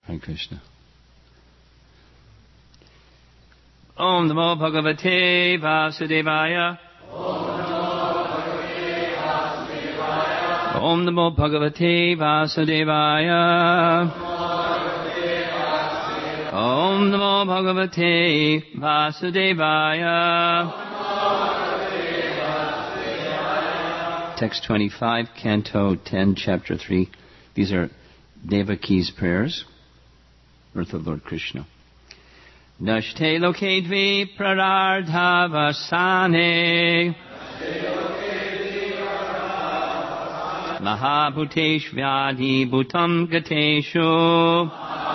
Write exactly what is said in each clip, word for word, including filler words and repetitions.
Hare Krishna. Om Namo Bhagavate Vasudevaya. Om Namo Bhagavate Vasudevaya. Om Namo Bhagavate Vasudevaya. Text twenty-five, Canto ten, Chapter three. These are Devaki's prayers. Birth of Lord Krishna. Nashte loke dvi prarardha vasane Mahabhutesh vyadhi bhutam gateshu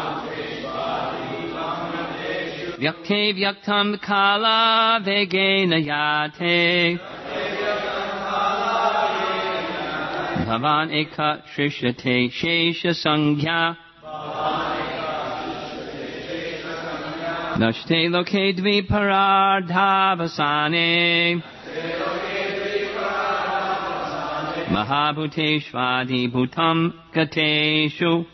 Vyakte vyaktam kala vegena yate Bhavan eka shrishate shesha sanghya Nashte loke dvi parardha vasane Mahabhuteshvadi bhutam gateshu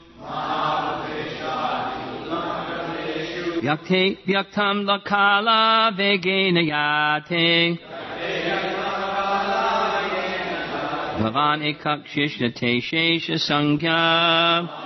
Vyakte vyaktam lakala vegena yate Bhavan ekak shishnate shesha sanghya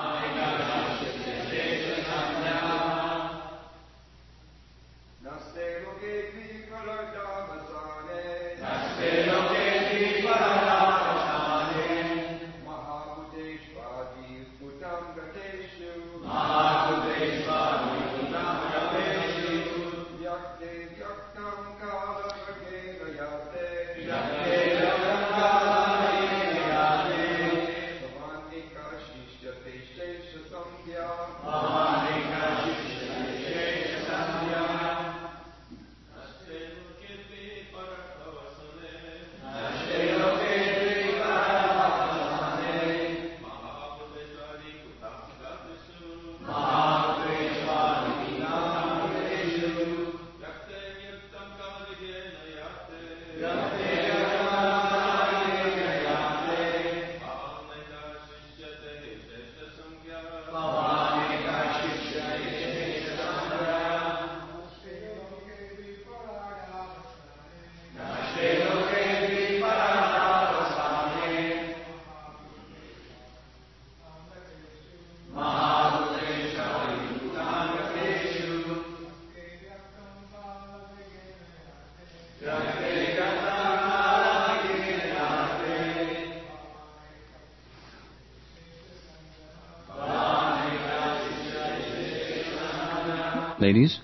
Ladies.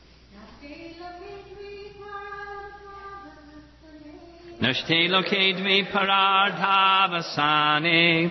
Nashte loke dvi parardha vasane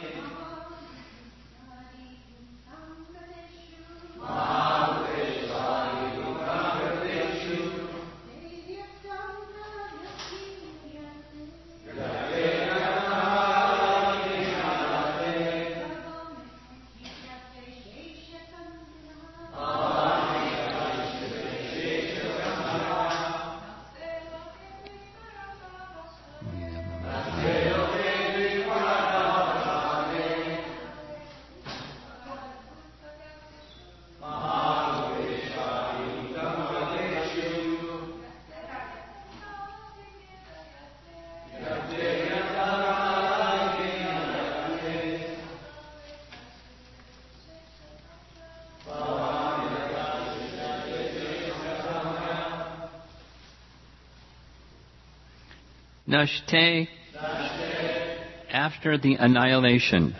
Nashte, after the annihilation,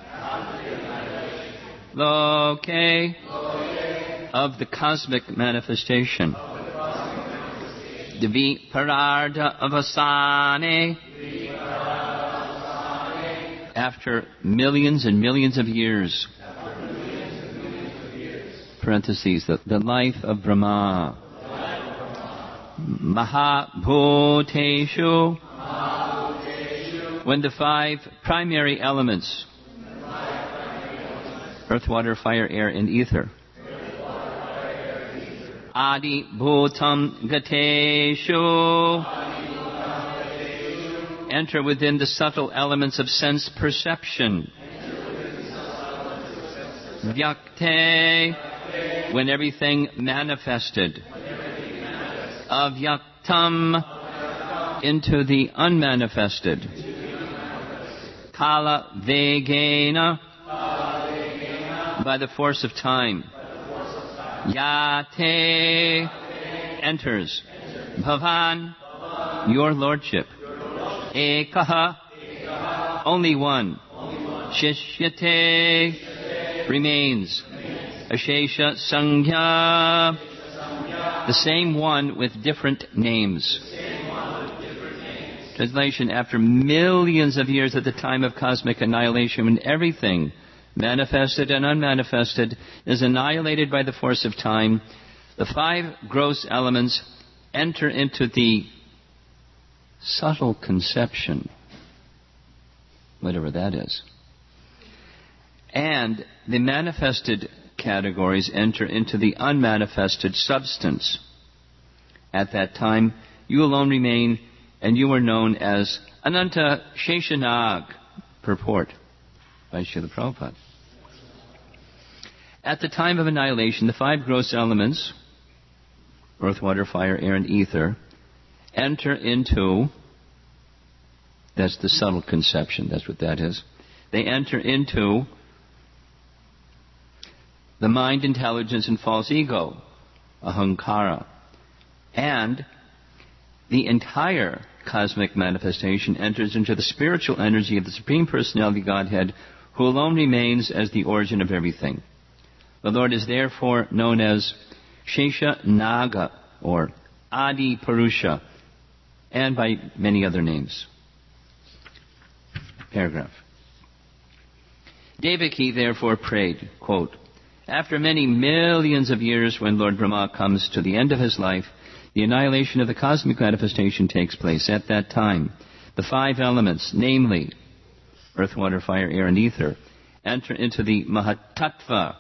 Loke, of the cosmic manifestation, Dvi Parardha Avasane, after millions and millions of years, parentheses, the, the life of Brahma, Mahabhuteshu, when the five primary elements, earth, water, fire, air, and ether, Adi Bhutam Gateshu, enter within the subtle elements of sense perception, Vyakte, when everything manifested. Avyaktam, into the unmanifested. Kala Vegena, by the force of time. Yate, enters. Bhavan, your lordship. Ekaha, only one. Shishyate, remains. Ashesha Sanghya, the same one with different names. Translation: after millions of years at the time of cosmic annihilation, when everything, manifested and unmanifested, is annihilated by the force of time, the five gross elements enter into the subtle conception, whatever that is. And the manifested categories enter into the unmanifested substance. At that time, you alone remain, and you are known as Ananta Sheshanag, purport by Srila Prabhupada. At the time of annihilation, the five gross elements, earth, water, fire, air, and ether, enter into, that's the subtle conception, that's what that is. They enter into the mind, intelligence, and false ego, ahankara. And the entire cosmic manifestation enters into the spiritual energy of the Supreme Personality Godhead, who alone remains as the origin of everything. The Lord is therefore known as Shesha Naga, or Adi Purusha, and by many other names. Paragraph. Devaki therefore prayed, quote, after many millions of years, when Lord Brahma comes to the end of his life, the annihilation of the cosmic manifestation takes place. At that time, the five elements, namely earth, water, fire, air, and ether, enter into the Mahatattva.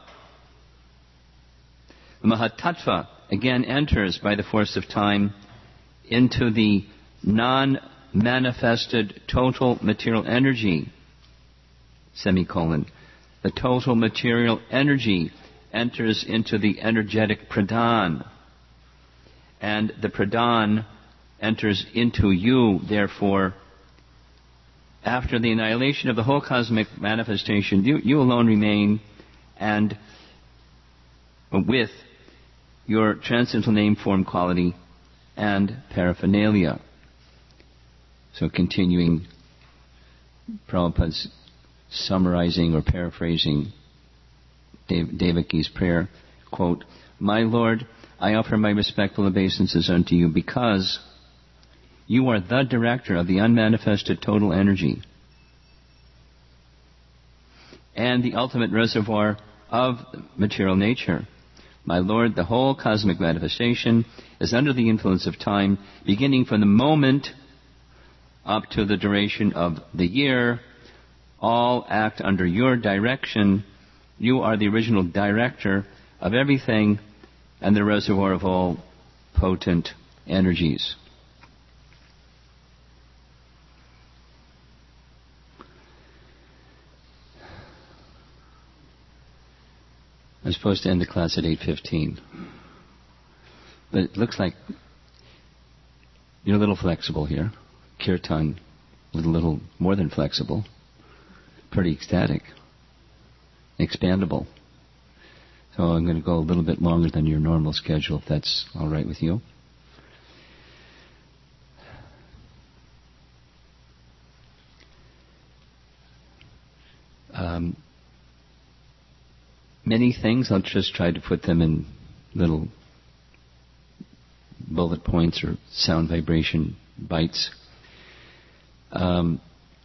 The Mahatattva again enters by the force of time into the non-manifested total material energy, semicolon. The total material energy enters into the energetic pradhan, and the pradhan enters into you. Therefore, after the annihilation of the whole cosmic manifestation, you, you alone remain, and with your transcendental name, form, quality, and paraphernalia. So continuing Prabhupada's summarizing or paraphrasing Dev- Devaki's prayer, quote, my Lord, I offer my respectful obeisances unto you because you are the director of the unmanifested total energy and the ultimate reservoir of material nature. My Lord, the whole cosmic manifestation is under the influence of time, beginning from the moment up to the duration of the year. All act under your direction. You are the original director of everything and the reservoir of all potent energies. I'm supposed to end the class at eight fifteen. But it looks like you're a little flexible here. Kirtan, a little, little more than flexible. Pretty ecstatic. Expandable. So I'm going to go a little bit longer than your normal schedule, if that's all right with you. Um, many things, I'll just try to put them in little bullet points or sound vibration bites. Um,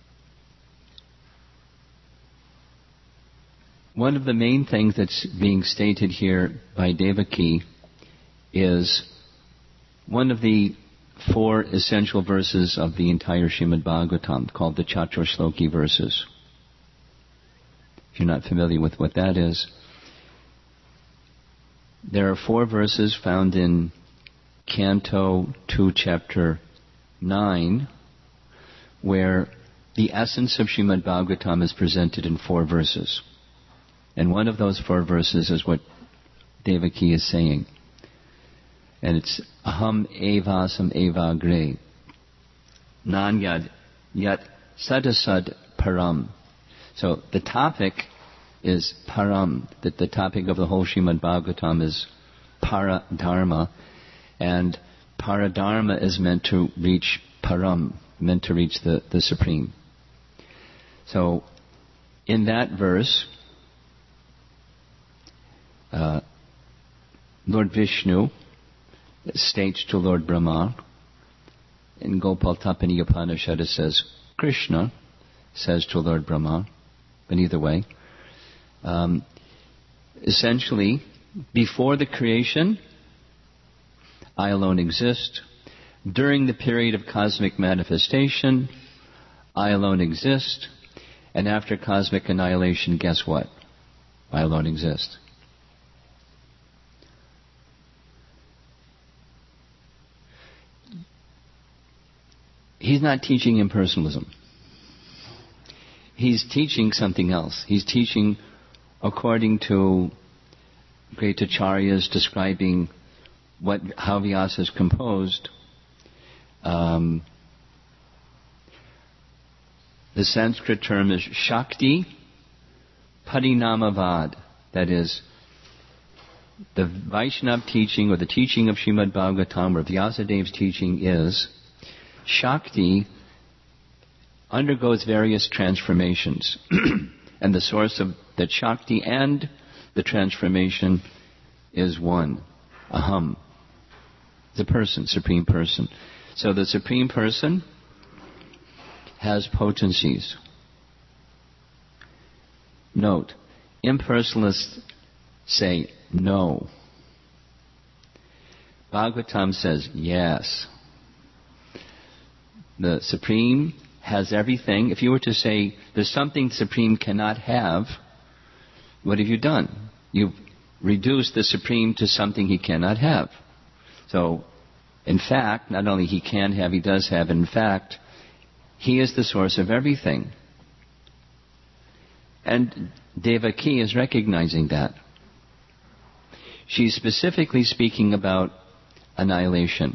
One of the main things that's being stated here by Devaki is one of the four essential verses of the entire Srimad Bhagavatam, called the Chatur Shloki verses. If you're not familiar with what that is, there are four verses found in Canto two, Chapter nine, where the essence of Srimad Bhagavatam is presented in four verses. And one of those four verses is what Devaki is saying. And it's aham evasam evagre. Nanyad yat sadasad param. So the topic is param. That the topic of the whole Srimad Bhagavatam is paradharma. And paradharma is meant to reach param, meant to reach the, the supreme. So in that verse, uh, Lord Vishnu states to Lord Brahma, in Gopal Tapani Upanishad it says, Krishna says to Lord Brahma, but either way, um, essentially, before the creation, I alone exist. During the period of cosmic manifestation, I alone exist. And after cosmic annihilation, guess what? I alone exist. He's not teaching impersonalism. He's teaching something else. He's teaching according to great acharyas describing what how Vyasa is composed. Um, the Sanskrit term is Shakti Parinamavad. That is, the Vaishnava teaching or the teaching of Srimad Bhagavatam or Vyasadev's teaching is Shakti undergoes various transformations. And the source of that Shakti and the transformation is one. Aham. The person, Supreme Person. So the Supreme Person has potencies. Note, impersonalists say no. Bhagavatam says yes. The Supreme has everything. If you were to say there's something Supreme cannot have, what have you done? You've reduced the Supreme to something he cannot have. So, in fact, not only he can have, he does have. In fact, he is the source of everything. And Devaki is recognizing that. She's specifically speaking about annihilation.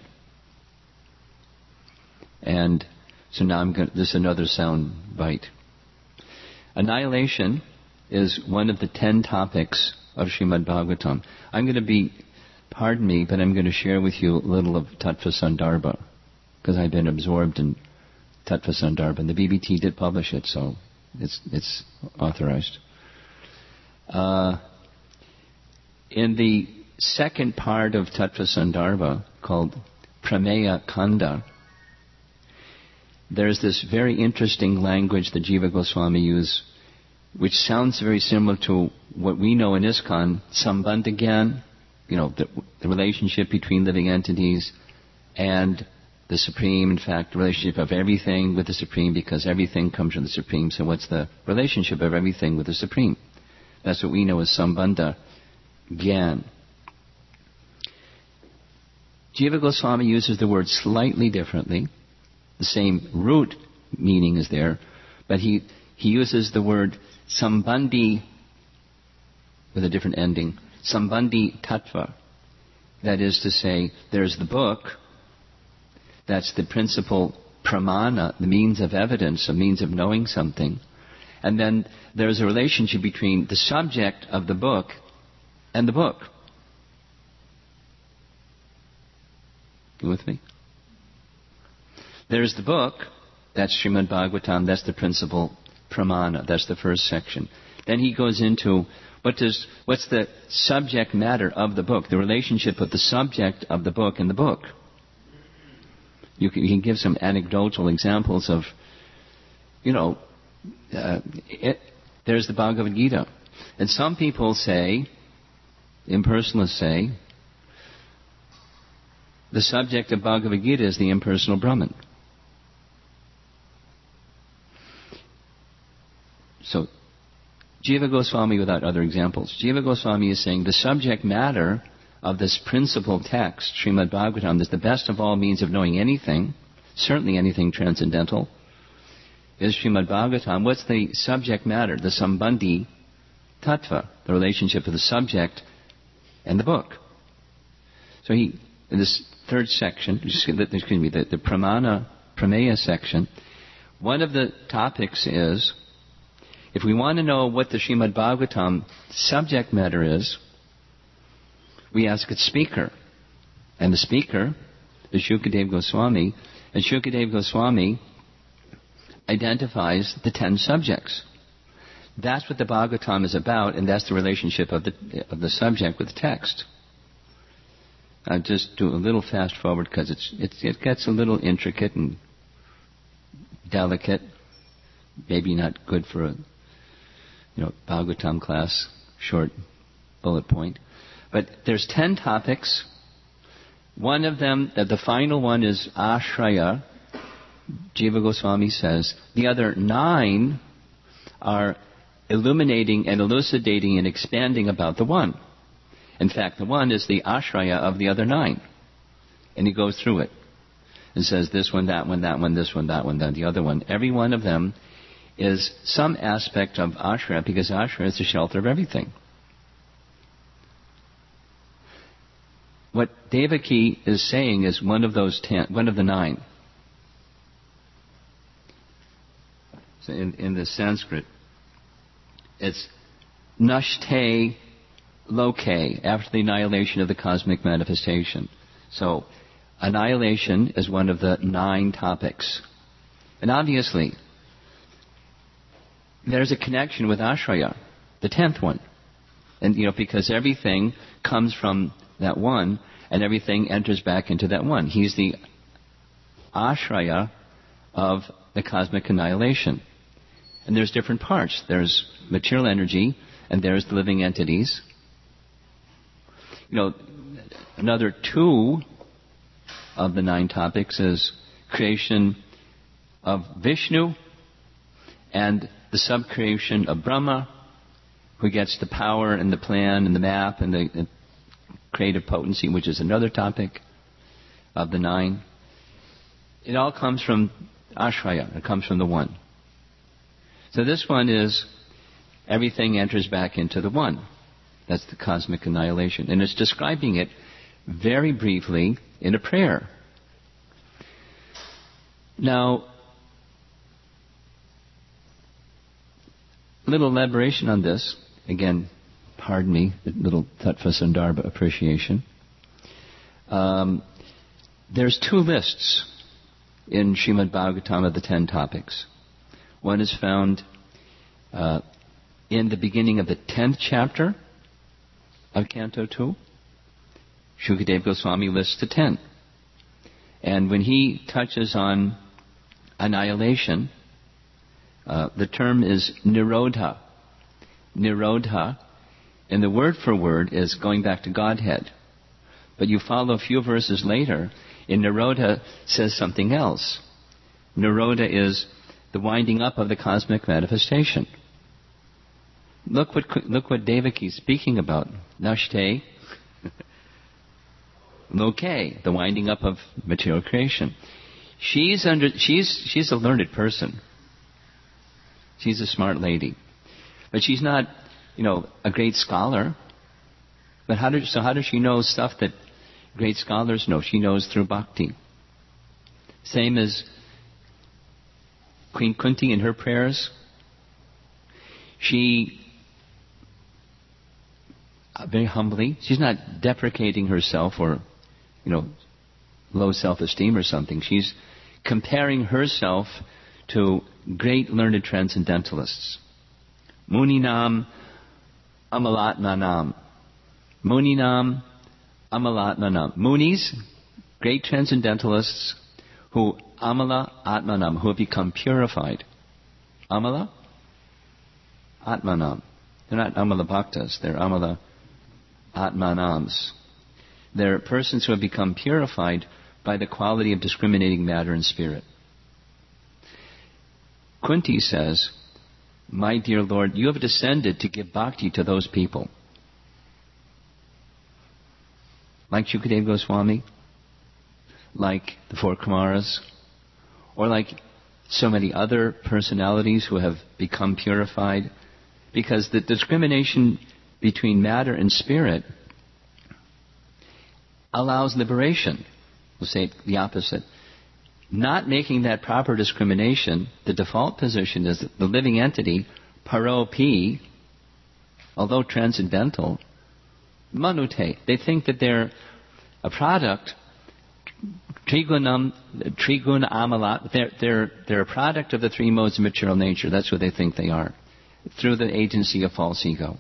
And so now I'm going to, this is another sound bite. Annihilation is one of the ten topics of Srimad Bhagavatam. I'm going to be, pardon me, but I'm going to share with you a little of Tattva Sandarbha, because I've been absorbed in Tattva Sandarbha. And the B B T did publish it, so it's it's authorized. Uh, in the second part of Tattva Sandarbha, called Prameya Kanda, there's this very interesting language that Jiva Goswami used, which sounds very similar to what we know in ISKCON, Sambandha Gyan, you know, the, the relationship between living entities and the Supreme. In fact, the relationship of everything with the Supreme, because everything comes from the Supreme. So what's the relationship of everything with the Supreme? That's what we know as Sambandha Gyan. Jiva Goswami uses the word slightly differently. The same root meaning is there, but he, he uses the word Sambandhi with a different ending. Sambandhi Tattva. That is to say, there's the book, that's the principal pramana, the means of evidence, a means of knowing something. And then there's a relationship between the subject of the book and the book. You with me? There's the book, that's Srimad Bhagavatam, that's the principal pramana, that's the first section. Then he goes into what does what's the subject matter of the book, the relationship of the subject of the book and the book. You can, you can give some anecdotal examples of, you know, uh, it, there's the Bhagavad Gita. And some people say, impersonalists say, the subject of Bhagavad Gita is the impersonal Brahman. So, Jiva Goswami, without other examples, Jiva Goswami is saying the subject matter of this principal text, Srimad Bhagavatam, is the best of all means of knowing anything, certainly anything transcendental, is Srimad Bhagavatam. What's the subject matter, the Sambandhi tattva, the relationship of the subject and the book. So he, in this third section, excuse me, the, the pramana, prameya section, one of the topics is, if we want to know what the Srimad Bhagavatam subject matter is, we ask its speaker. And the speaker is Shukadeva Goswami, and Shukadeva Goswami identifies the ten subjects. That's what the Bhagavatam is about, and that's the relationship of the of the subject with the text. I'll just do a little fast forward because it's, it's it gets a little intricate and delicate. Maybe not good for a you know Bhagavatam class, short bullet point. But there's ten topics. One of them, the final one, is Ashraya. Jiva Goswami says the other nine are illuminating and elucidating and expanding about the one. In fact, the one is the Ashraya of the other nine. And he goes through it and says this one, that one, that one, this one, that one, that the other one. Every one of them is some aspect of Ashraya, because Ashraya is the shelter of everything. What Devaki is saying is one of those ten, one of the nine. So in, in the Sanskrit, it's nashte loke, after the annihilation of the cosmic manifestation. So, annihilation is one of the nine topics. And obviously, there's a connection with Ashraya, the tenth one. And, you know, because everything comes from that one, and everything enters back into that one. He's the Ashraya of the cosmic annihilation. And there's different parts. There's material energy, and there's the living entities. You know, another two of the nine topics is creation of Vishnu and the sub-creation of Brahma, who gets the power and the plan and the map and the, the creative potency, which is another topic of the nine. It all comes from Ashraya. It comes from the one. So this one is everything enters back into the one. That's the cosmic annihilation. And it's describing it very briefly in a prayer. Now, a little elaboration on this. Again, pardon me, a little Tattva Sandarbha appreciation. Um, there's two lists in Srimad Bhagavatam of the ten topics. One is found uh, in the beginning of the tenth chapter of Canto two. Shukadeva Goswami lists the ten. And when he touches on annihilation, uh, the term is Nirodha. Nirodha, and the word for word is going back to Godhead. But you follow a few verses later, in Nirodha says something else. Nirodha is the winding up of the cosmic manifestation. Look what look what Devaki is speaking about. Nashte loke, the winding up of material creation. She's under she's she's a learned person. She's a smart lady. But she's not, you know, a great scholar. But how does so how does she know stuff that great scholars know? She knows through bhakti. Same as Queen Kunti in her prayers. She, uh, very humbly, she's not deprecating herself or, you know, low self-esteem or something. She's comparing herself to great learned transcendentalists. Muninam Amalatmanam. Muninam Amalatmanam. Munis, great transcendentalists who Amala Atmanam, who have become purified. Amala Atmanam. They're not Amala Bhaktas, they're Amala Atmanams. They're persons who have become purified by the quality of discriminating matter and spirit. Kunti says, my dear Lord, you have descended to give bhakti to those people. Like Shukadeva Goswami, like the four Kumaras, or like so many other personalities who have become purified Because the discrimination between matter and spirit allows liberation. We'll say the opposite. Not making that proper discrimination, the default position is that the living entity, paro pi, although transcendental, manute. They think that they're a product, trigunam, triguna amalat, they're, they're, they're a product of the three modes of material nature. That's what they think they are, through the agency of false ego.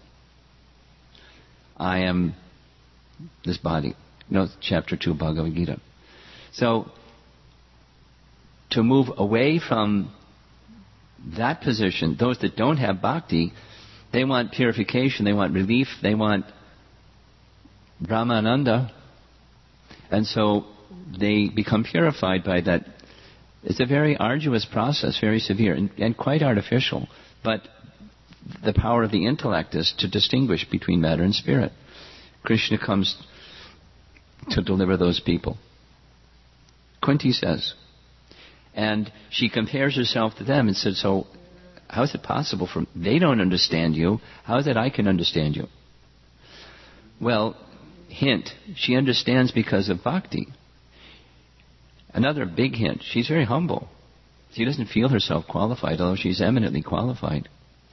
I am this body. You know, chapter two, Bhagavad Gita. So, to move away from that position, those that don't have bhakti, they want purification, they want relief, they want Brahmananda, and so they become purified by that. It's a very arduous process, very severe, and, and quite artificial, but the power of the intellect is to distinguish between matter and spirit. Krishna comes to deliver those people. Kunti says, and she compares herself to them and said, so how is it possible for they don't understand you? How is it I can understand you? Well, hint, she understands because of bhakti. Another big hint, she's very humble. She doesn't feel herself qualified, although she's eminently qualified.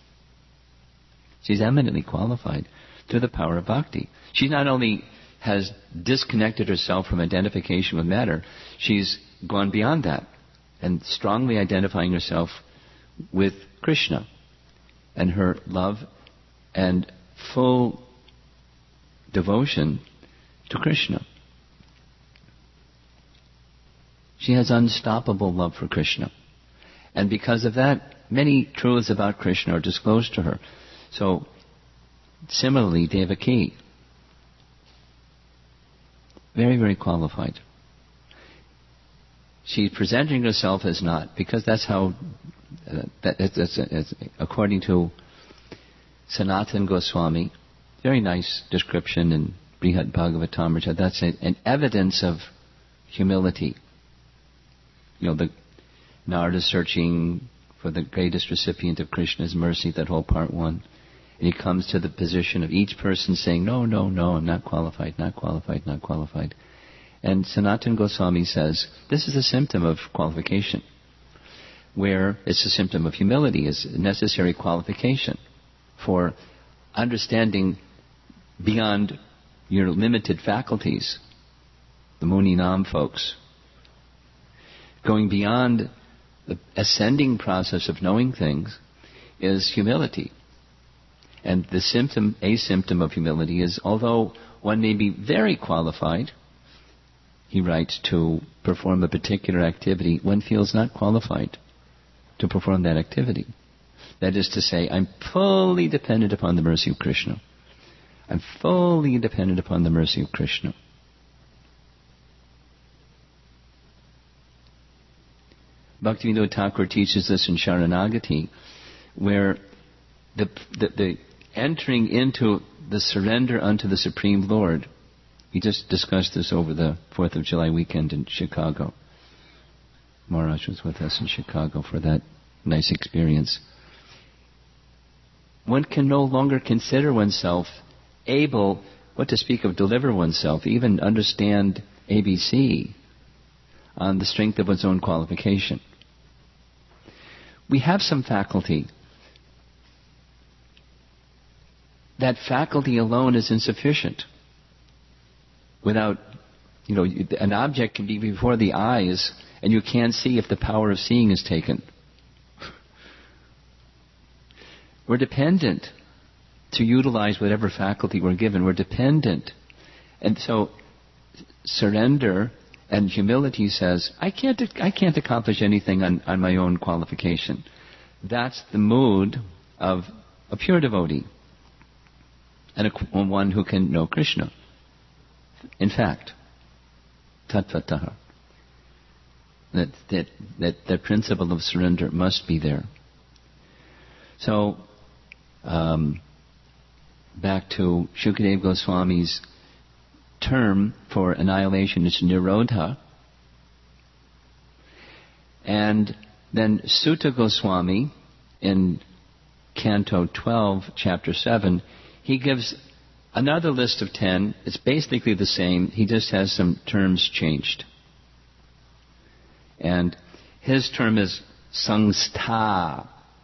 She's eminently qualified through the power of bhakti. She not only has disconnected herself from identification with matter, she's gone beyond that and strongly identifying herself with Krishna and her love and full devotion to Krishna. She has unstoppable love for Krishna. And because of that, many truths about Krishna are disclosed to her. So, similarly, Devaki, very, very qualified. She's presenting herself as not, because that's how, uh, that, that's, that's, that's, according to Sanatana Goswami, very nice description in Brihad Bhagavatamrita, that's a, an evidence of humility. You know, the Narada searching for the greatest recipient of Krishna's mercy, that whole part one. And he comes to the position of each person saying, no, no, no, I'm not qualified, not qualified, not qualified. And Sanatana Goswami says, this is a symptom of qualification, where it's a symptom of humility, is a necessary qualification for understanding beyond your limited faculties, the Muni Nam folks. Going beyond the ascending process of knowing things is humility. And the symptom, a symptom of humility is, although one may be very qualified, he writes, to perform a particular activity, one feels not qualified to perform that activity. That is to say, I'm fully dependent upon the mercy of Krishna. I'm fully dependent upon the mercy of Krishna. Bhaktivinoda Thakur teaches this in Sharanagati, where the, the, the entering into the surrender unto the Supreme Lord. We just discussed this over the fourth of July weekend in Chicago. Maharaj was with us in Chicago for that nice experience. One can no longer consider oneself able, what to speak of deliver oneself, even understand A B C on the strength of one's own qualification. We have some faculty. That faculty alone is insufficient. Without, you know, an object can be before the eyes and you can't see if the power of seeing is taken. We're dependent to utilize whatever faculty we're given. We're dependent. And so surrender and humility says, I can't I can't accomplish anything on, on my own qualification. That's the mood of a pure devotee and a, one who can know Krishna. In fact, tattvataha, that, that, that the principle of surrender must be there. So, um, back to Shukadeva Goswami's term for annihilation is Nirodha. And then Sutta Goswami in Canto twelve, Chapter seven, he gives another list of ten. It's basically the same. He just has some terms changed. And his term is Sangstha.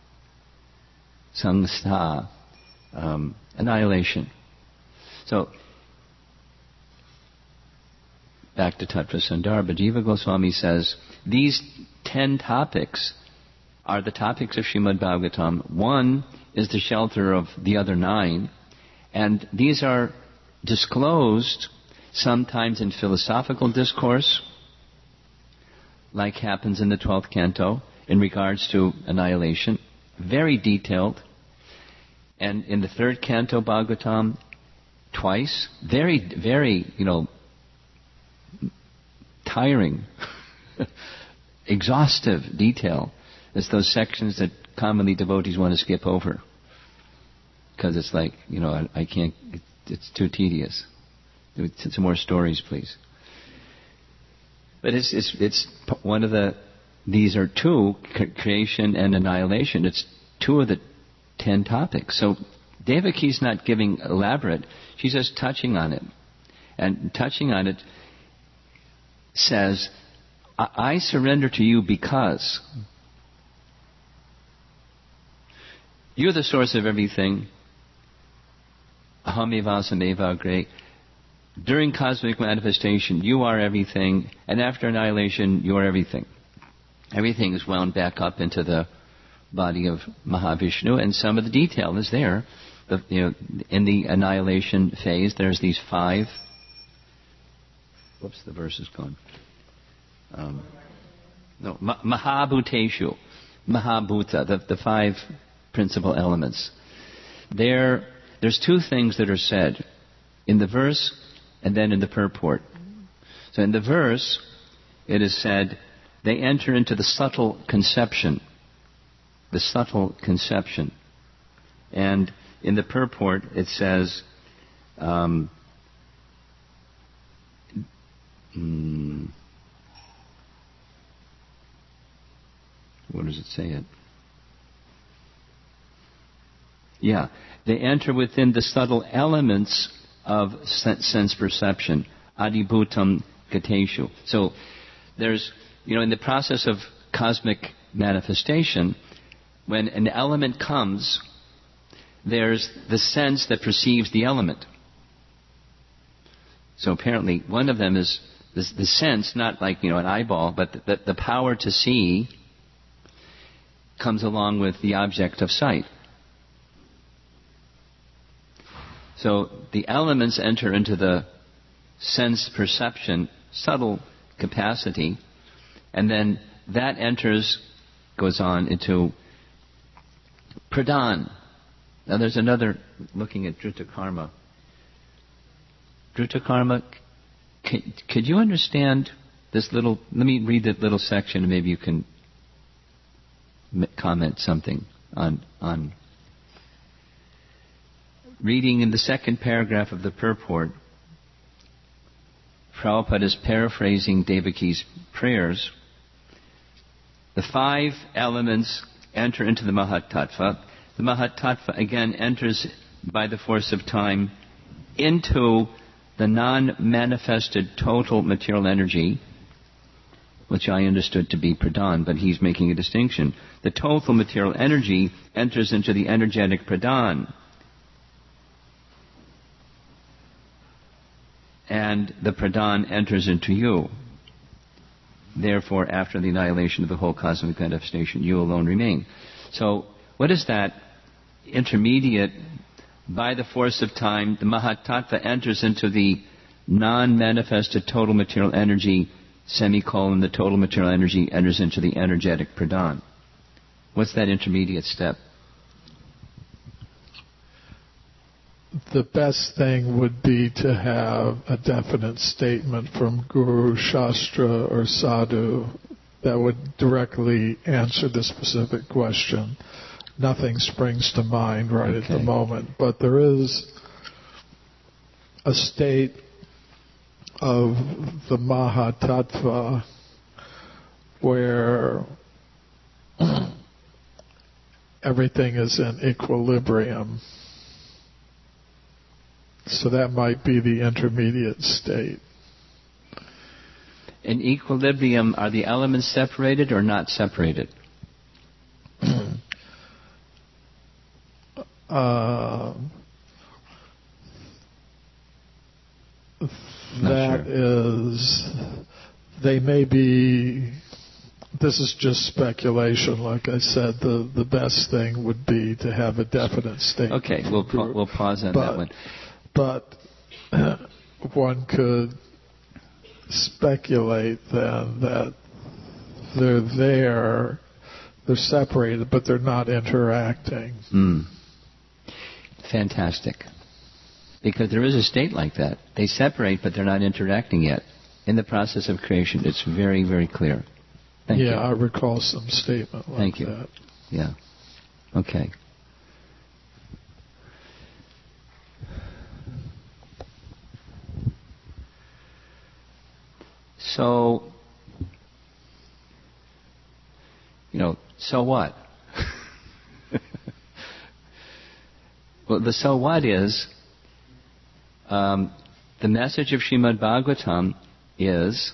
Sangstha. Um, annihilation. So, back to Tattva Sandarbha, Jiva Goswami says, these ten topics are the topics of Srimad Bhagavatam. One is the shelter of the other nine, and these are disclosed sometimes in philosophical discourse, like happens in the twelfth canto, in regards to annihilation, very detailed. And in the third canto Bhagavatam, twice, very, very, you know, tiring, exhaustive detail. It's those sections that commonly devotees want to skip over. Because it's like, you know, I, I can't, it, it's too tedious. Some more stories, please. But it's, it's, it's one of the, these are two, creation and annihilation. It's two of the ten topics. So Devaki's not giving elaborate, she's just touching on it. And touching on it says, I, I surrender to you because you're the source of everything. Ahameva agre. During cosmic manifestation, you are everything, and after annihilation, you are everything. Everything is wound back up into the body of Mahavishnu, and some of the detail is there. The, you know, in the annihilation phase, there's these five. Whoops, the verse is gone. Um, no, ma- Mahabhuteshu, Mahabhuta, the, the five principal elements. There, there's two things that are said in the verse and then in the purport. So in the verse, it is said, they enter into the subtle conception. The subtle conception. And in the purport, it says, um, mm, what does it say it? Yeah, they enter within the subtle elements of sense perception, adibhutam gateshu. So there's, you know, in the process of cosmic manifestation, when an element comes, there's the sense that perceives the element. So apparently one of them is the, the sense, not like, you know, an eyeball, but the, the, the power to see comes along with the object of sight. So the elements enter into the sense perception, subtle capacity, and then that enters, goes on into pradhan. Now there's another, looking at Dhruta Karma. Dhruta Karma, can, could you understand this little, let me read that little section and maybe you can comment something on, on reading in the second paragraph of the purport. Prabhupada is paraphrasing Devaki's prayers. The five elements enter into the Mahatattva. The Mahatattva again enters by the force of time into the non-manifested total material energy, which I understood to be pradhan, but he's making a distinction. The total material energy enters into the energetic pradhan. And the pradhan enters into you. Therefore, after the annihilation of the whole cosmic manifestation, you alone remain. So, what is that intermediate? By the force of time, the Mahatattva enters into the non-manifested total material energy, semicolon, the total material energy enters into the energetic pradhan. What's that intermediate step? The best thing would be to have a definite statement from Guru, Shastra, or Sadhu that would directly answer the specific question. Nothing springs to mind right okay. at the moment, but there is a state of the Mahatattva where everything is in equilibrium. So that might be the intermediate state. In equilibrium, are the elements separated or not separated? uh, that sure. is, they may be, this is just speculation. Like I said, the, the best thing would be to have a definite statement. Okay, we'll pa- we'll pause on but, that one. But uh, one could speculate then that they're there, they're separated, but they're not interacting. Mm. Fantastic. Because there is a state like that. They separate, but they're not interacting yet. In the process of creation, it's very, very clear. Thank yeah, you. I recall some statement like Thank you. that. Yeah. Okay. So, you know, so what? Well, the so what is, um, the message of Srimad Bhagavatam is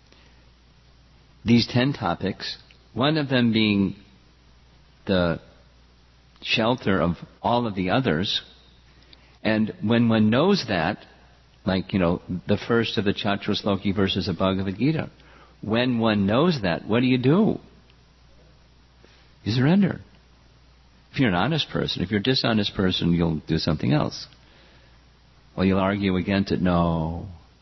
these ten topics, one of them being the shelter of all of the others, and when one knows that, like, you know, the first of the Chaturasloki verses of Bhagavad Gita, when one knows that, what do you do? You surrender. If you're an honest person. If you're a dishonest person, you'll do something else. Or you'll argue against it. No.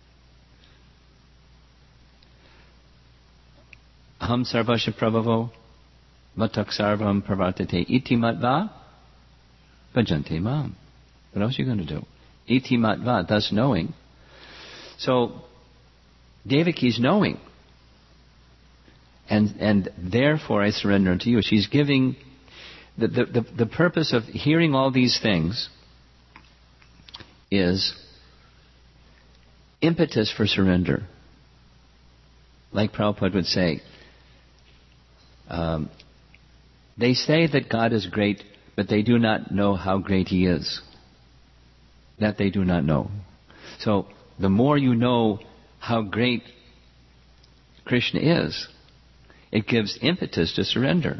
Aham sarvasya prabhavo matak sarvam pravartate iti matva bhajante mam. What else are you going to do? Iti matva, thus knowing. So, Devaki's knowing. And and therefore I surrender unto you. She's giving the, the, the, the purpose of hearing all these things is impetus for surrender. Like Prabhupada would say, um, they say that God is great, but they do not know how great He is. That they do not know. So, the more you know how great Krishna is, it gives impetus to surrender.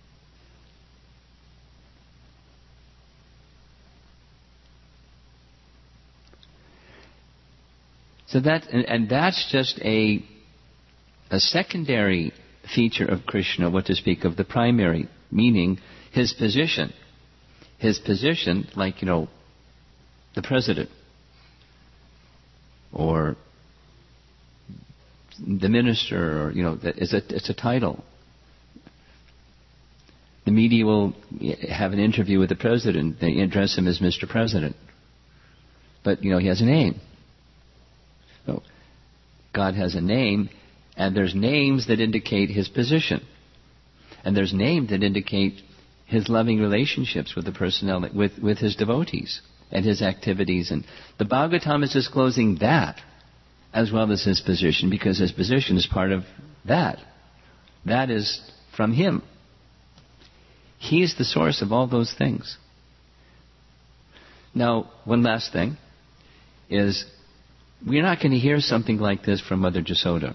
So that, and, and that's just a a secondary feature of Krishna, what to speak of the primary, meaning his position. His position, like, you know, the president, or the minister, or, you know, it's a, it's a title. The media will have an interview with the president. They address him as Mister President. But, you know, he has a name. So, God has a name, and there's names that indicate his position. And there's names that indicate his loving relationships with the personnel, with, with his devotees and his activities. And the Bhagavatam is disclosing that as well as his position, because his position is part of that. That is from him. He is the source of all those things. Now, one last thing is, we're not going to hear something like this from Mother Jasoda.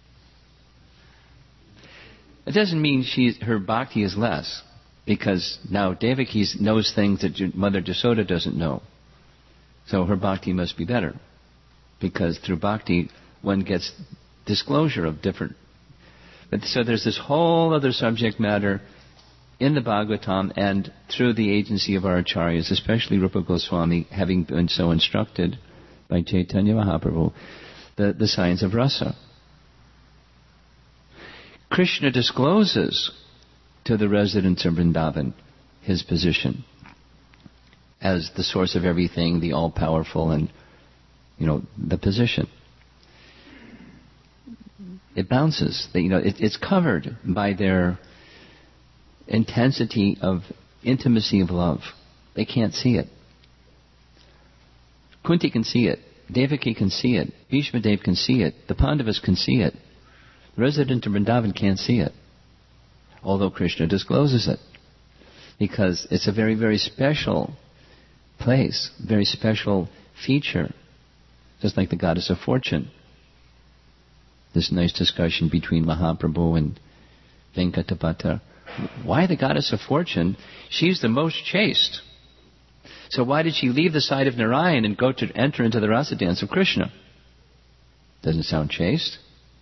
It doesn't mean she's, her bhakti is less, because now Devaki knows things that Mother Jasoda doesn't know. So her bhakti must be better, because through bhakti one gets disclosure of different. But so there's this whole other subject matter in the Bhagavatam, and through the agency of our acharyas, especially Rupa Goswami, having been so instructed by Chaitanya Mahaprabhu, the, the science of rasa. Krishna discloses to the residents of Vrindavan his position as the source of everything, the all-powerful, and, you know, the position. It bounces. You know, it, it's covered by their intensity of intimacy of love. They can't see it. Kunti can see it. Devaki can see it. Bhishma Dev can see it. The Pandavas can see it. The resident of Vrindavan can't see it, although Krishna discloses it. because it's a very, very special place, very special feature, just like the goddess of fortune. This nice discussion between Mahaprabhu and Venkatapata. Why the goddess of fortune? She's the most chaste. So why did she leave the side of Narayan and go to enter into the rasa dance of Krishna? Doesn't sound chaste.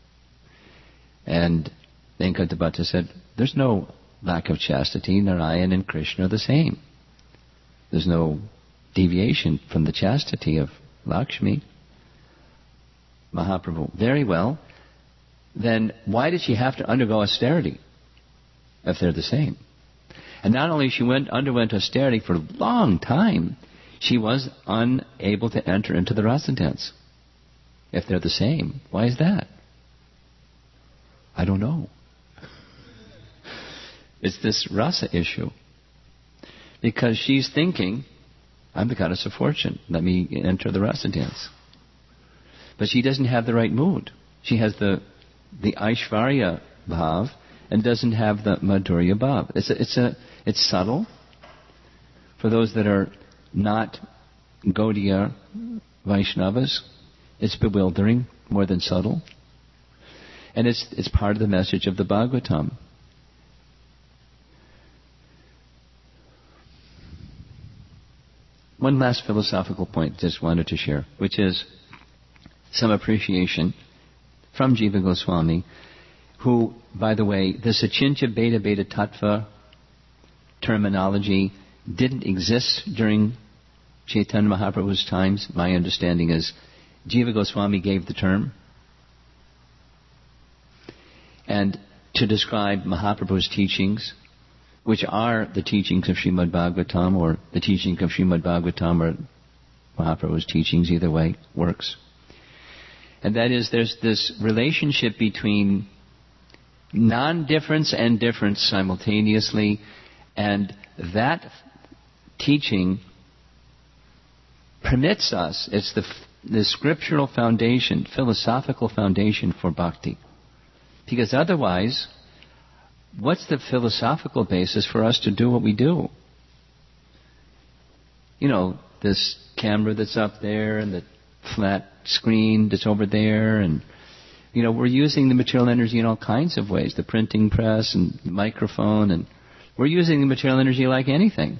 And Venkatapata said, there's no lack of chastity. Narayan and Krishna are the same. There's no deviation from the chastity of Lakshmi. Mahaprabhu, very well. Then why did she have to undergo austerity if they're the same? And not only she went underwent austerity for a long time, she was unable to enter into the rasa dance. If they're the same, why is that? I don't know. It's this rasa issue. Because she's thinking, I'm the goddess of fortune. Let me enter the rasa dance. But she doesn't have the right mood. She has the the Aishvarya bhav and doesn't have the Madhurya bhav. It's a, it's a it's subtle. For those that are not Gaudiya Vaishnavas, it's bewildering more than subtle. And it's it's part of the message of the Bhagavatam. One last philosophical point just wanted to share, which is some appreciation from Jiva Goswami, who, by the way, the Sachintya Beta Beta Tattva terminology didn't exist during Chaitanya Mahaprabhu's times. My understanding is Jiva Goswami gave the term. And to describe Mahaprabhu's teachings, which are the teachings of Srimad Bhagavatam, or the teaching of Srimad Bhagavatam, or Mahaprabhu's teachings, either way, works. And that is, there's this relationship between non-difference and difference simultaneously, and that teaching permits us, it's the, the scriptural foundation, philosophical foundation for bhakti. Because otherwise, what's the philosophical basis for us to do what we do? You know, this camera that's up there and the flat screen that's over there, and, you know, we're using the material energy in all kinds of ways. The printing press and the microphone, and we're using the material energy like anything.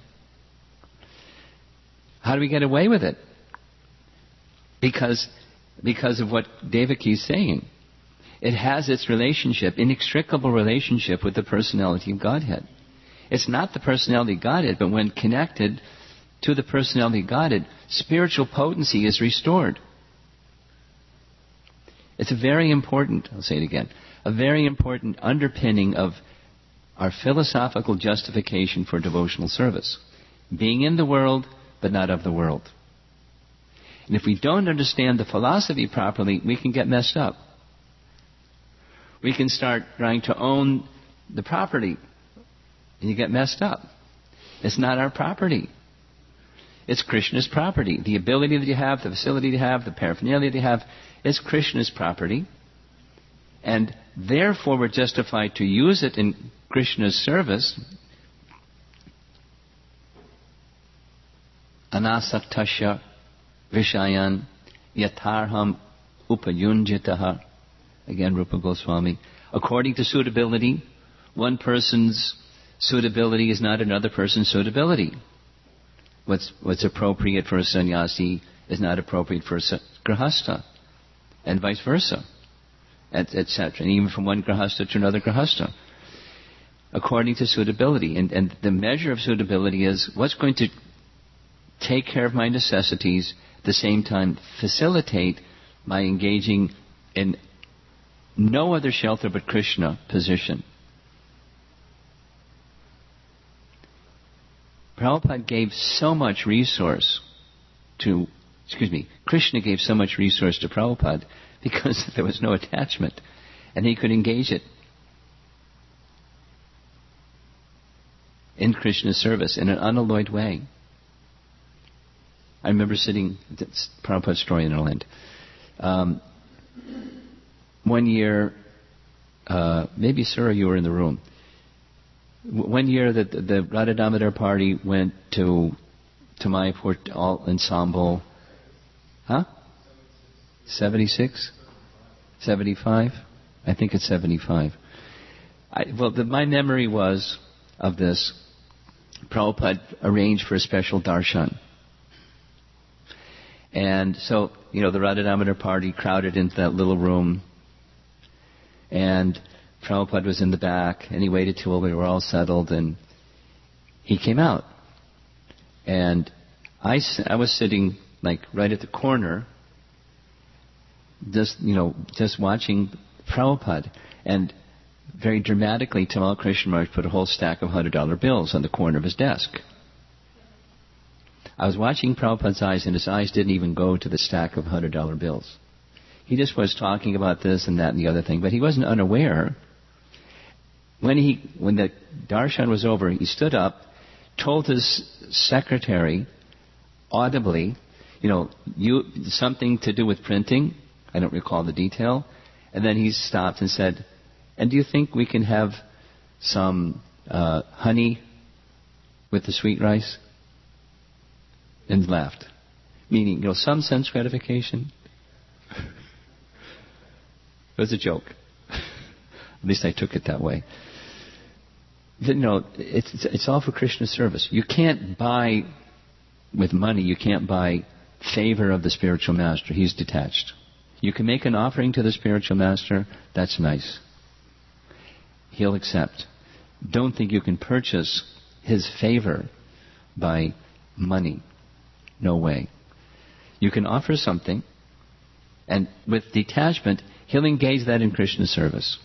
How do we get away with it? Because, because of what Devaki's saying. It has its relationship, inextricable relationship with the personality of Godhead. It's not the personality of Godhead, but when connected to the personality of Godhead, spiritual potency is restored. It's a very important, I'll say it again, a very important underpinning of our philosophical justification for devotional service. Being in the world, but not of the world. And if we don't understand the philosophy properly, we can get messed up. We can start trying to own the property, and you get messed up. It's not our property. It's Krishna's property. The ability that you have, the facility you have, the paraphernalia that you have, is Krishna's property. And therefore we're justified to use it in Krishna's service. Anasaktasya vishayan yatarham upayunjitaha. Again, Rupa Goswami. According to suitability, one person's suitability is not another person's suitability. What's, what's appropriate for a sannyasi is not appropriate for a grahastha, and vice versa, et cetera. And even from one grahastha to another grahastha. According to suitability. And, and the measure of suitability is what's going to take care of my necessities, at the same time facilitate my engaging in no other shelter but Krishna position. Prabhupada gave so much resource to, excuse me, Krishna gave so much resource to Prabhupada because there was no attachment and he could engage it in Krishna's service in an unalloyed way. I remember sitting, it's Prabhupada's story in Ireland. Um, One year, uh, maybe Sarah, you were in the room. one year that the, the Radha Damodar party went to to Mayapur all ensemble. Huh? seventy-six? seventy-five? I think it's seventy-five. I, well, the, my memory was of this, Prabhupada arranged for a special darshan. And so, you know, the Radha Damodar party crowded into that little room. And Prabhupada was in the back, and he waited till we were all settled, and he came out. And I, I was sitting, like, right at the corner, just, you know, just watching Prabhupada. And very dramatically, Tamal Krishna Maharaj put a whole stack of one hundred dollar bills on the corner of his desk. I was watching Prabhupada's eyes, and his eyes didn't even go to the stack of one hundred dollar bills. He just was talking about this and that and the other thing, but he wasn't unaware. When he, when the darshan was over, he stood up, told his secretary audibly, you know, you something to do with printing. I don't recall the detail. And then he stopped and said, "And do you think we can have some uh, honey with the sweet rice?" And laughed, meaning, you know, some sense gratification. It was a joke. At least I took it that way. You know, it's, it's, it's all for Krishna's service. You can't buy, with money, you can't buy favor of the spiritual master. He's detached. You can make an offering to the spiritual master. That's nice. He'll accept. Don't think you can purchase his favor by money. No way. You can offer something, and with detachment, he'll engage that in Krishna's service.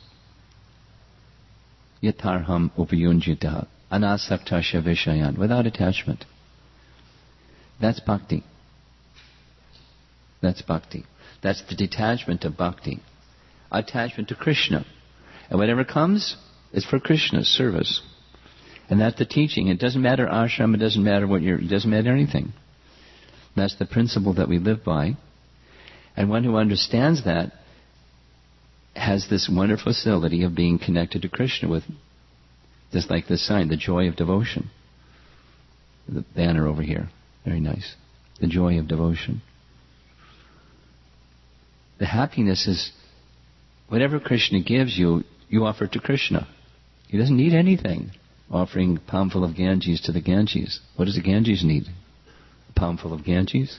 Yatarham upayunjita anasaktasya vishayan, without attachment. That's bhakti. That's bhakti. That's the detachment of bhakti. Attachment to Krishna. And whatever comes is for Krishna's service. And that's the teaching. It doesn't matter ashram, it doesn't matter what you're, it doesn't matter anything. That's the principle that we live by. And one who understands that has this wonderful facility of being connected to Krishna with, just like this sign, the joy of devotion. The banner over here. Very nice. The joy of devotion. The happiness is, whatever Krishna gives you, you offer to Krishna. He doesn't need anything. Offering a palmful of Ganges to the Ganges. What does the Ganges need? A palmful of Ganges?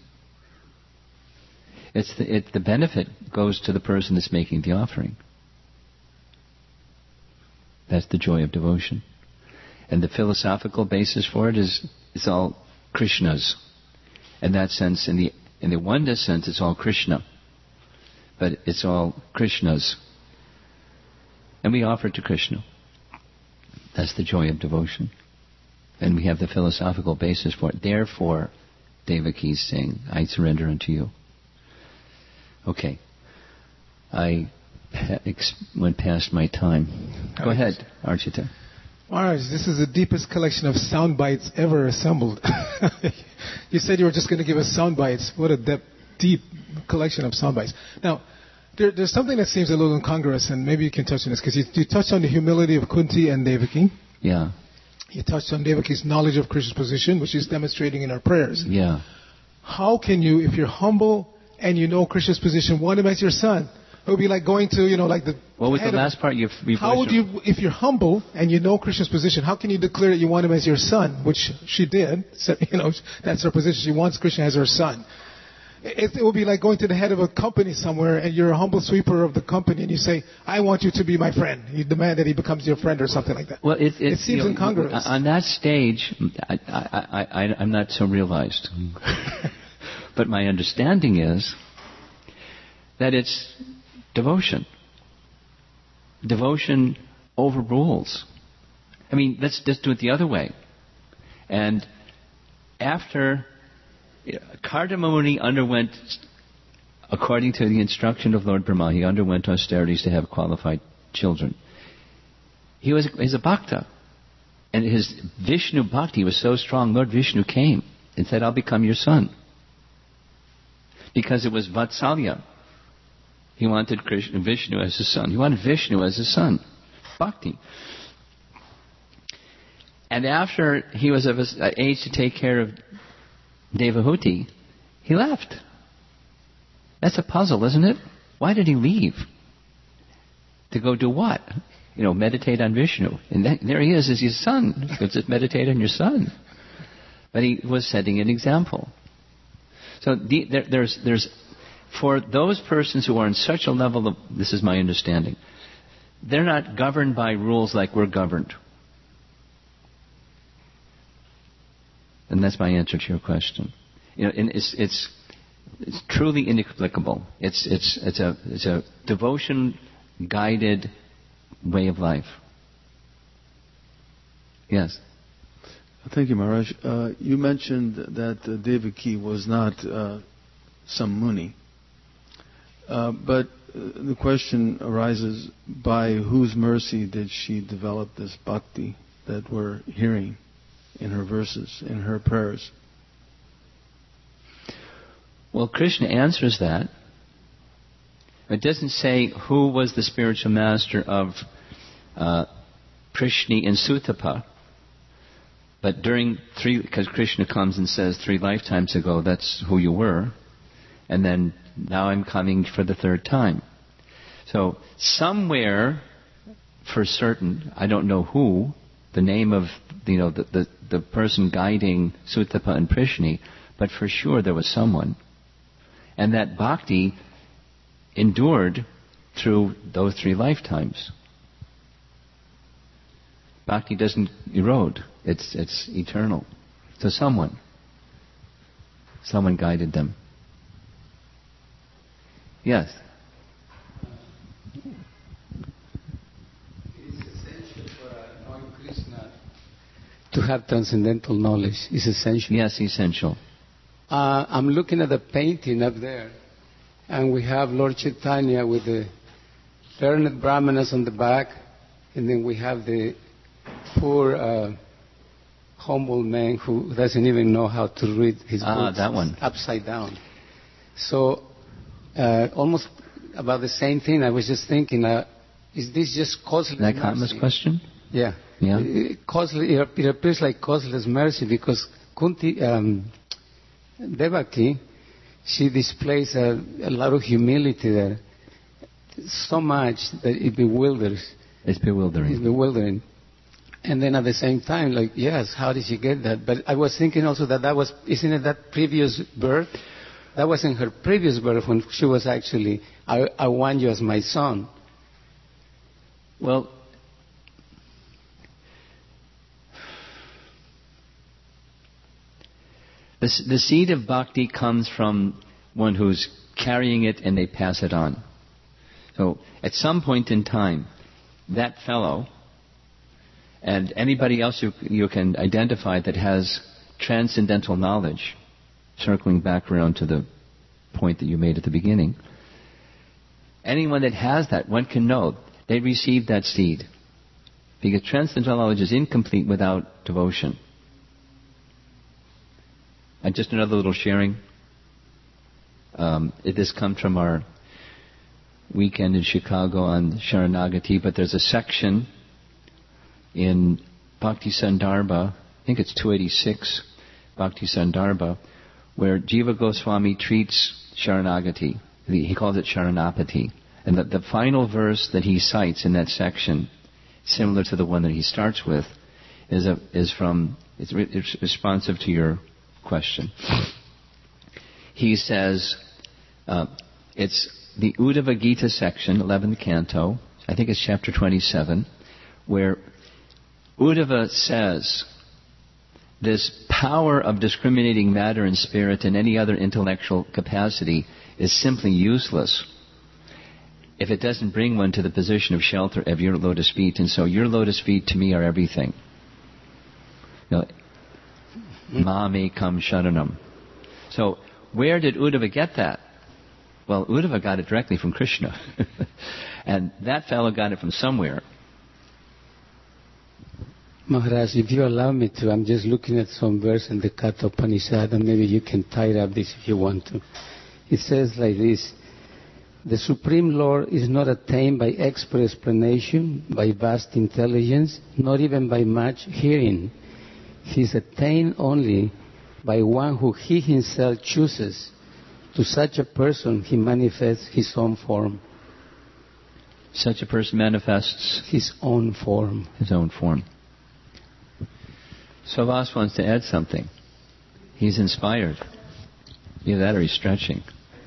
It's the, it, the benefit goes to the person that's making the offering. That's the joy of devotion. And the philosophical basis for it is it's all Krishna's. In that sense, in the in the oneness sense, it's all Krishna. But it's all Krishna's. And we offer to Krishna. That's the joy of devotion. And we have the philosophical basis for it. Therefore, Devaki is saying, I surrender unto you. Okay. I ex- went past my time. Go ahead, Archita. Maharaj, this is the deepest collection of sound bites ever assembled. You said you were just going to give us sound bites. What a de- deep collection of sound bites. Now, there, there's something that seems a little incongruous, and maybe you can touch on this, because you, you touched on the humility of Kunti and Devaki. Yeah. You touched on Devaki's knowledge of Krishna's position, which is demonstrating in our prayers. Yeah. How can you, if you're humble and you know Krishna's position, want him as your son? It would be like going to, you know, like the... What was the last part? You, how would you, if you're humble and you know Krishna's position, how can you declare that you want him as your son, which she did? So, you know, that's her position. She wants Krishna as her son. It, it would be like going to the head of a company somewhere, and you're a humble sweeper of the company, and you say, I want you to be my friend. You demand that he becomes your friend or something like that. Well, it, it, it seems you know, incongruous. On that stage, I, I, I, I'm not so realized. But my understanding is that it's devotion. Devotion overrules. I mean, let's just do it the other way. And after you know, Kardama underwent, according to the instruction of Lord Brahma, he underwent austerities to have qualified children. He was he's a bhakta. And his Vishnu bhakti was so strong, Lord Vishnu came and said, I'll become your son. Because it was Vatsalya. He wanted Krishna, Vishnu as his son. He wanted Vishnu as his son. Bhakti. And after he was of an age to take care of Devahuti, he left. That's a puzzle, isn't it? Why did he leave? To go do what? You know, meditate on Vishnu. And that, there he is, is his son. Go just meditate on your son. But he was setting an example. So the, there, there's, there's, for those persons who are on such a level of, this is my understanding, they're not governed by rules like we're governed. And that's my answer to your question. You know, and it's, it's, it's truly inexplicable. It's, it's, it's a, it's a devotion-guided way of life. Yes. Thank you, Maharaj. Uh, you mentioned that uh, Devaki was not uh, some Muni. Uh, but uh, the question arises, by whose mercy did she develop this bhakti that we're hearing in her verses, in her prayers? Well, Krishna answers that. It doesn't say who was the spiritual master of uh, Prishni and Sutapa. But during three, because Krishna comes and says three lifetimes ago, that's who you were. And then now I'm coming for the third time. So somewhere, for certain, I don't know who, the name of, you know, the, the, the person guiding Sutapa and Prishni, but for sure there was someone. And that bhakti endured through those three lifetimes. Bhakti doesn't erode. It's it's eternal. So someone. Someone guided them. Yes? It's essential for knowing Krishna to have transcendental knowledge. It's essential. Yes, essential. Uh, I'm looking at the painting up there, and we have Lord Chaitanya with the learned brahmanas on the back, and then we have the poor, uh, humble man who doesn't even know how to read his ah, books. that one. Upside down. So, uh, almost about the same thing. I was just thinking, uh, is this just causeless That mercy? Kama's question? Yeah. Yeah. Uh, causeless, it appears like causeless mercy because Kunti, um, Devaki, she displays a, a lot of humility there. So much that it bewilders. It's bewildering. It's bewildering. And then at the same time, like, yes, how did she get that? But I was thinking also that that was, isn't it that previous birth? That wasn't her previous birth when she was actually, I, I want you as my son. Well, the, the seed of bhakti comes from one who's carrying it and they pass it on. So at some point in time, that fellow and anybody else you, you can identify that has transcendental knowledge, circling back around to the point that you made at the beginning, anyone that has that, one can know they received that seed. Because transcendental knowledge is incomplete without devotion. And just another little sharing. Um, it, this comes from our weekend in Chicago on Sharanagati, but there's a section in Bhakti Sandarbha, I think it's two eighty-six, Bhakti Sandarbha, where Jiva Goswami treats Sharanagati. He calls it Sharanapati. And the, the final verse that he cites in that section, similar to the one that he starts with, is a, is from, it's, re, it's responsive to your question. He says, uh, it's the Uddhava Gita section, eleventh canto, I think it's chapter twenty-seven, where Uddhava says, this power of discriminating matter and spirit and any other intellectual capacity is simply useless if it doesn't bring one to the position of shelter of your lotus feet. And so your lotus feet to me are everything. You know, Mame kam sharanam. So where did Uddhava get that? Well, Uddhava got it directly from Krishna. And that fellow got it from somewhere. Maharaj, if you allow me to, I'm just looking at some verse in the Katha Upanishad, and maybe you can tie up this if you want to. It says like this: the Supreme Lord is not attained by expert explanation, by vast intelligence, not even by much hearing. he is attained only by one who he himself chooses. To such a person he manifests his own form. Such a person manifests his own form. His own form. So Vas wants to add something. He's inspired. Either that or he's stretching.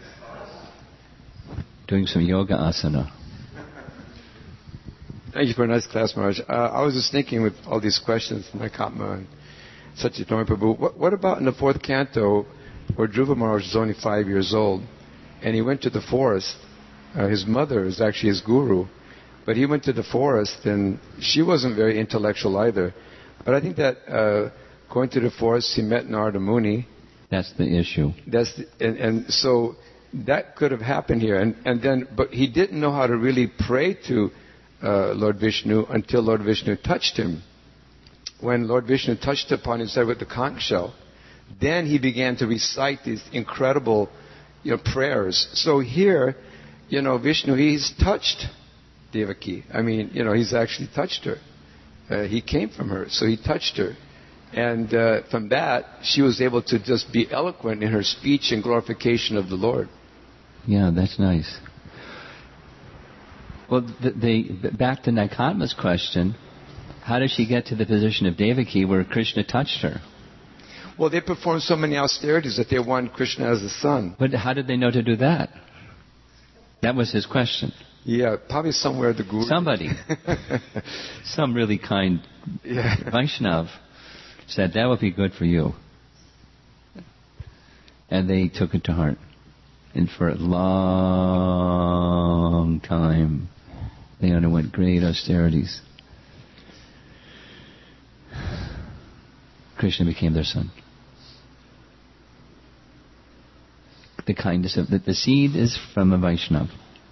Doing some yoga asana. Thank you for a nice class, Maharaj. Uh, I was just thinking with all these questions, Mahatma and Satyatomi Prabhu, what, what about in the fourth canto where Dhruva Maharaj was only five years old and he went to the forest? Uh, his mother is actually his guru, but he went to the forest and she wasn't very intellectual either. But I think that uh, going to the forest, he met Narada Muni. That's the issue. That's the, and, and so that could have happened here. And, and then, but he didn't know how to really pray to uh, Lord Vishnu until Lord Vishnu touched him. When Lord Vishnu touched upon his head with the conch shell, then he began to recite these incredible, you know, prayers. So here, you know, Vishnu, he's touched Devaki. I mean, you know, he's actually touched her. Uh, he came from her, so he touched her. And uh, from that, she was able to just be eloquent in her speech and glorification of the Lord. Yeah, that's nice. Well, the, the, back to Naikatma's question, how did she get to the position of Devaki where Krishna touched her? Well, they performed so many austerities that they wanted Krishna as a son. But how did they know to do that? That was his question. Yeah, probably somewhere the guru. Somebody. Some really kind yeah. Vaishnav said, that would be good for you. And they took it to heart. And for a long time, they underwent great austerities. Krishna became their son. The kindness of the, the seed is from a Vaishnav.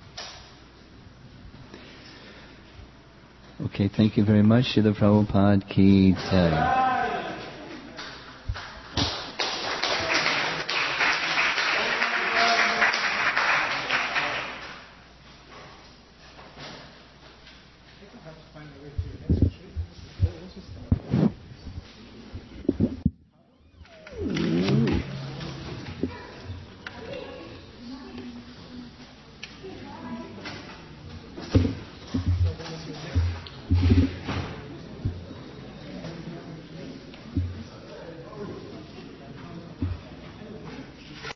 Okay, thank you very much. Srila Prabhupada Ki Jai.